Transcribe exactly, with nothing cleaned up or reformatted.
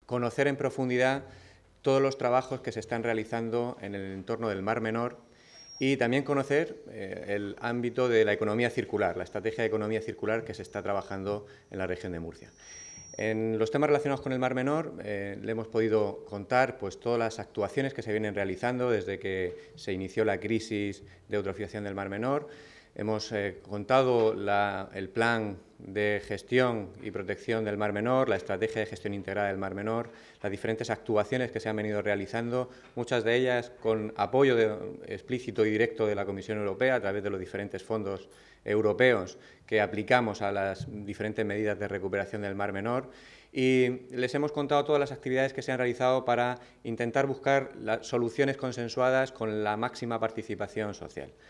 conocer en profundidad todos los trabajos que se están realizando en el entorno del Mar Menor y también conocer eh, el ámbito de la economía circular, la estrategia de economía circular que se está trabajando en la región de Murcia. En los temas relacionados con el Mar Menor eh, le hemos podido contar pues, todas las actuaciones que se vienen realizando desde que se inició la crisis de eutrofización del Mar Menor. Hemos eh, contado la, el plan de gestión y protección del Mar Menor, la estrategia de gestión integrada del Mar Menor, las diferentes actuaciones que se han venido realizando, muchas de ellas con apoyo de, explícito y directo de la Comisión Europea a través de los diferentes fondos europeos que aplicamos a las diferentes medidas de recuperación del Mar Menor. Y les hemos contado todas las actividades que se han realizado para intentar buscar las soluciones consensuadas con la máxima participación social.